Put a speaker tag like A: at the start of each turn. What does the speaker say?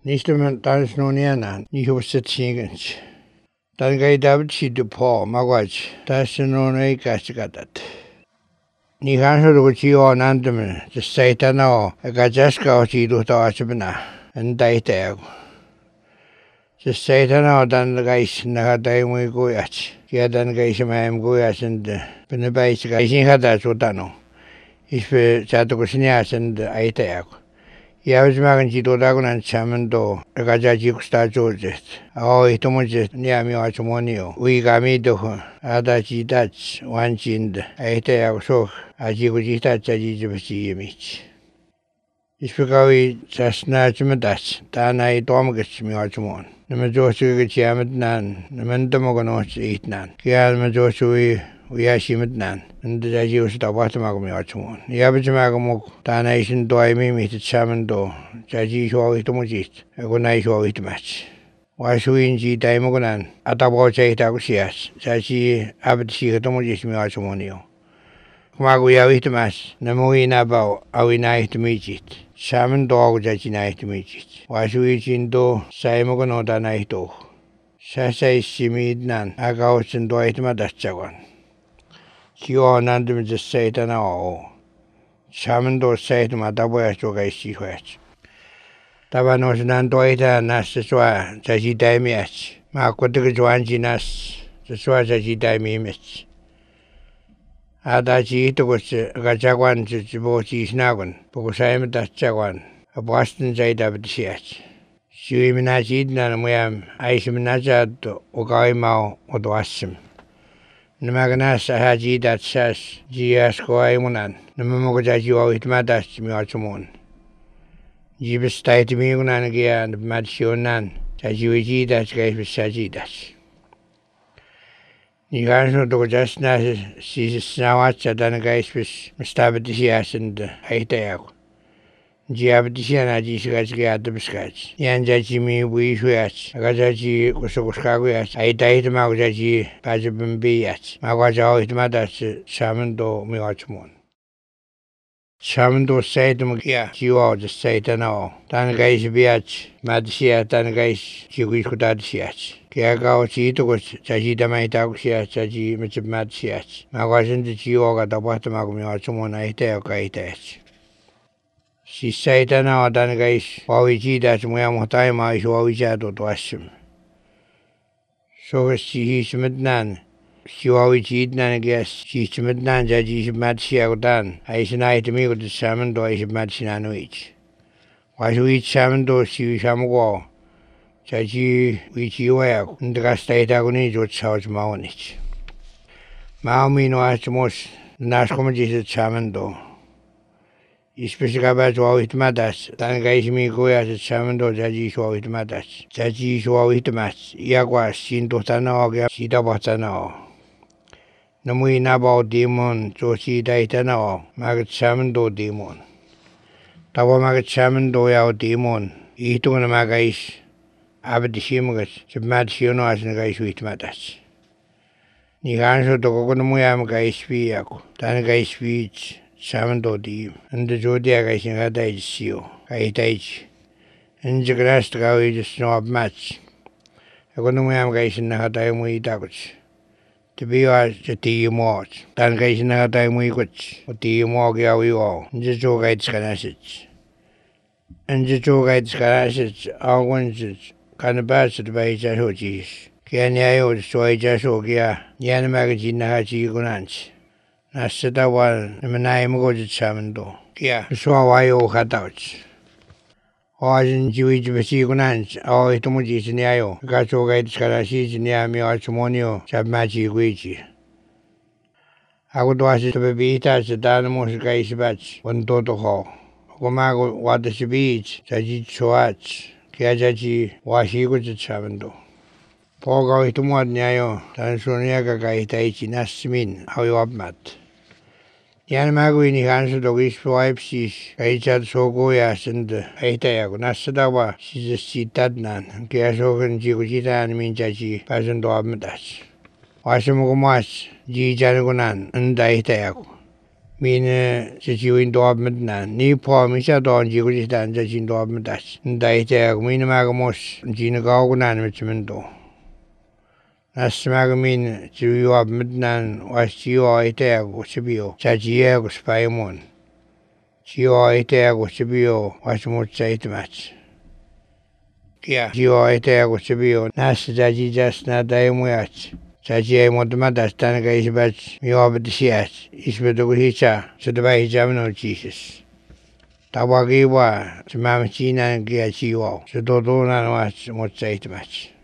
A: Nistämän tansnuniana nihussetsingens. Tan kai dabtsi du po magwaj. Tasnon ei kaskatat. Ni kanske då tio nandemen. Det sätana och gajaska och tido taasbna. En daitag. Det sätana och dan gais na dai muy goyach. Kia dan gais maem goyach and benebais gaisin hada sotano. Ispe chato kusnias and aitag. Yausmagan jidodagunan chamando gajaji kusta jojet. Ito mo jet niami wachumonio. Uigami do adaji dach wanjind. Aite yausok aji kujita chaji jibasi yemich. Ispekawi chasna chumadach. Tana itomagach mi wachumon. Nama josu gachiamad nan. Namandamogonoch eatnan. Kia nama josu Uyashimidnan, and the Jajius da Watamagami Archmon. Yabajamagamo, Danation do I mimic the Chamando, Jaji show it to Mujit, a good night show it match. Why should we in G. Daimogonan, Atabo Jaytagusias, Jaji Abadshi to Mujis mi Archmonio. Maguya it match, Namuina bow, Awina to meet it. Shaman dog Jaji night to meet it. Why should we in do Saimogono da nighto? Sasa is Simidnan, Agaus and do it Madachawan. Kio nandum just say it now. Chamando say to my double as to guys she watch. Tabanos nandoita naswa, Jaji Daimiach. Makotuk Joanjinas, the Swa Jaji Daimimich. Adaji to was Rajawan to Jibochi Snagon, Bogosam Dachawan, a Boston Zaid of the Shiach. Shiminaji Nanamwam, Aishiminajad, Ogaimao, or Dwasim. Namaganas haji that says Gias Goimunan, Namamogaji Itmadas Miachumon. Jibis tight Migunagia and Madshonan, Tajuiji that gave Sajidas. Niganso do just nas sees Snawacha than a guys with Mistabadisias and Haitao. Giabdisiana Jisgats the Biscats. Yanjajimi Wishuats, Rajaji Kusokaguas, I died Magaji, Pajabimbiats, Magaja Itmadas, Shamando Miachmon. Shamando said to Magia, you are the Satan all. Tangais Biach, Madsia, Tangais, Chiquiscudadsiats. Kiagao Chitos, Jajida Maitausias, Jaji Mitchmadsiats. Magazin the Gioga, the bottom of Miachmon, I tell Gaitas. She said now that guys, Wawiji that Muamotama is Wawija to Ashim. So she is midnan. She Wawiji nan guess, she's midnan, Jaji Matsia dan. I is night me with the salmon do is Matsinan each. Why should we eat salmon do she Shamgo? Jaji, which you wear, and the state agony to South Maunich. Maumi no as most Nascomaji salmon do. Ispesigabat Wawitmadas, Tangaismi Goya Chamando Jaji Wawitmadas, Jaji Wawitmas, Yaguas, Sintotana, Sidabatana. Namui Nabo demon, Josi Daitana, Magat Chamando demon. Tawa Magat Chamando Yao demon, Itun Magais, Abdishimus, Madsionas and Gais Witmadas. Niganso Tokonomuyam Gais Viaco, Tangais Beach. Chamando di, and the Zodiac I think had I see you. I age. And the grass to go is a snob match. I got no way guys in the time we dogs. To be as the tea march. Then guys in the time we got, what tea more go we all. And the joke guides canasage. And the joke guides canasage, all ones kind of bad to the way Jashochis. Can I old soy Jashogia, Yan magazine Hachi Gunanch. Nasita one, the Manai Mogoja Chamando. Kia, so I owe her doubts. Or in Jewish Vesigunans, or Itomujis in Yayo, Gacho Gates Karasis near me Archimonio, Chabmachi Guichi. I would watch it to be as the Danamos Gais Batch, one Toto Hall. Gomago, what the beach, Jaji Choach, Kiajaji, Washigo Chamando. Pogo Itumod Nyayo, Tansoniaga Gaitaichi Nasmin, how you up mat. Yanmaguini Hansu Dogis Wipes, Aichad Sogoyas and Aitag, Nasadawa, she's a Sitadnan, Kiasogan Jigujita and Minjaji, Pazan Dobmadas. Washamugumas, Ji Janagunan, and Aitag. Mine jiwin doab mit nan. Ni po mi sa don jigu jistan jin doab mit das. Ndai te mine magamos jina gau nan mit mendo. Nas magamin jiwab mit nan was jiwa ite go sibio. Chajie go spaimon. Jiwa ite go sibio was mo chait match. Kia jiwa ite go sibio. Nas jaji jas na daimuach. Chajie modmadas tanaga isbach miwabdisias. Isbedo hicha. So the way jamno Jesus. Tawagiwa. Mamachina gia jiwa. So do na was mo chait match.